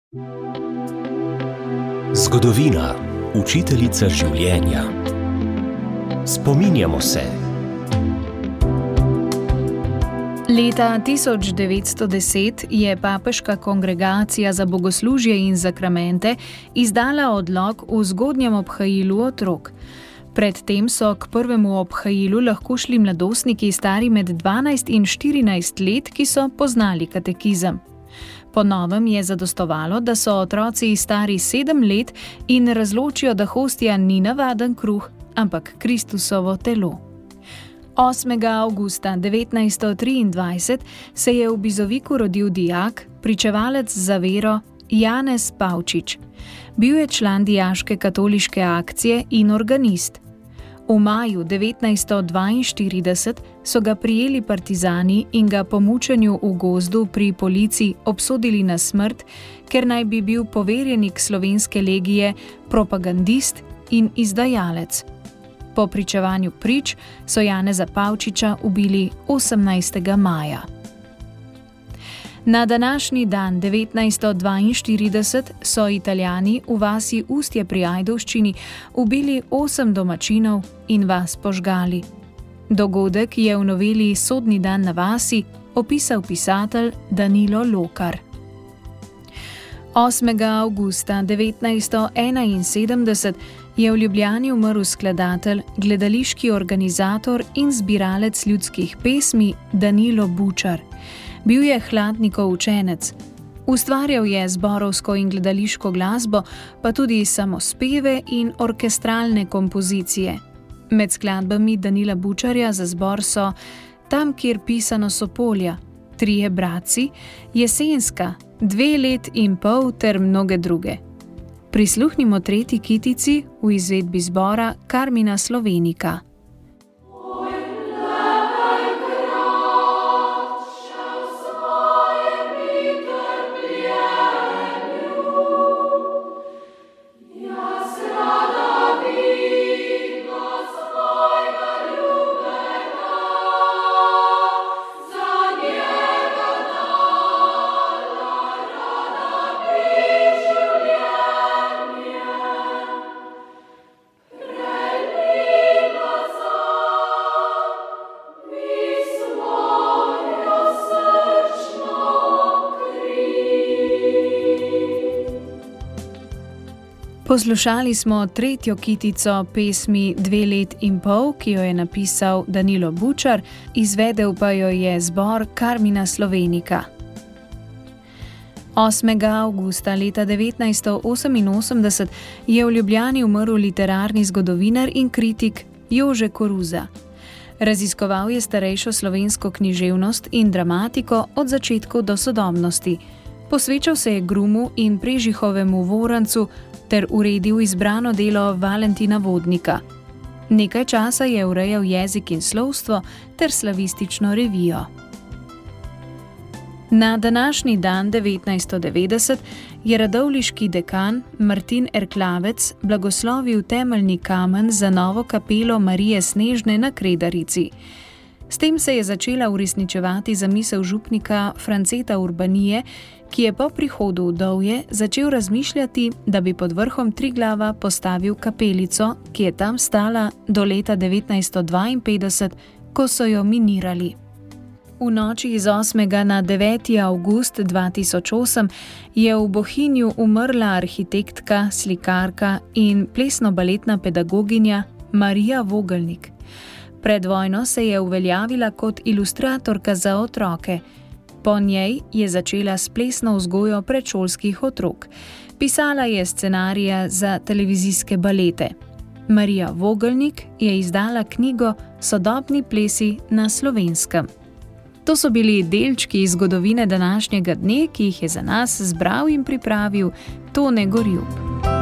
Zgodovina, učiteljica življenja. Spominjamo se. Leta 1910 je Papeška kongregacija za bogoslužje in zakramente izdala odlok o zgodnjem obhajilu otrok. Predtem so k prvemu obhajilu lahko šli mladostniki stari med 12 in 14 let, ki so poznali katekizem. Po novem je zadostovalo, da so otroci stari 7 let in razločijo, da hostija ni navaden kruh, ampak Kristusovo telo. 8. avgusta 1923 se je v Bizoviku rodil dijak, pričevalec za vero Janez Pavčič. Bil je član dijaške katoliške akcije in organist. V maju 1942 so ga prijeli partizani in ga po mučenju v gozdu pri Polici obsodili na smrt, ker naj bi bil poverjenik Slovenske legije, propagandist in izdajalec. Po pričevanju prič so Janeza Pavčiča ubili 18. maja. Na današnji dan 1942 so Italijani v vasi Ustje pri Ajdovščini ubili 8 domačinov in vas požgali. Dogodek je v noveli Sodni dan na vasi opisal pisatelj Danilo Lokar. 8. avgusta 1971 je v Ljubljani umrl skladatelj, gledališki organizator in zbiralec ljudskih pesmi Danilo Bučar. Bil je Hladnikov učenec. Ustvarjal je zborovsko in gledališko glasbo, pa tudi samospeve in orkestralne kompozicije. Med skladbami Danila Bučarja za zbor so Tam, kjer pisano so polja, Trije bratci, Jesenska, 2 let in pol ter mnoge druge. Prisluhnimo tretji kitici v izvedbi zbora Karmina Slovenika. Poslušali smo tretjo kitico pesmi 2 let in pol, ki jo je napisal Danilo Bučar, izvedel pa jo je zbor Karmina Slovenika. 8. avgusta leta 1988 je v Ljubljani umrl literarni zgodovinar in kritik Jože Koruza. Raziskoval je starejšo slovensko književnost in dramatiko od začetkov do sodobnosti. Posvečal se je Grumu in Prežihovemu Vorancu ter uredil izbrano delo Valentina Vodnika. Nekaj časa je urejal jezik in slovstvo ter slavistično revijo. Na današnji dan 1990 je radovljiški dekan Martin Erklavec blagoslovil temeljni kamen za novo kapelo Marije Snežne na Kredarici. S tem se je začela uresničevati zamisel župnika Franceta Urbanije, ki je po prihodu v Dovje začel razmišljati, da bi pod vrhom Triglava postavil kapelico, ki je tam stala do leta 1952, ko so jo minirali. V noči iz 8. na 9. avgust 2008 je v Bohinju umrla arhitektka, slikarka in plesno-baletna pedagoginja Marija Vogelnik. Pred vojno se je uveljavila kot ilustratorka za otroke. Po njej je začela s plesno vzgojo predšolskih otrok. Pisala je scenarije za televizijske balete. Marija Vogelnik je izdala knjigo Sodobni plesi na Slovenskem. To so bili delčki iz zgodovine današnjega dne, ki jih je za nas zbral in pripravil Tone Gorjup.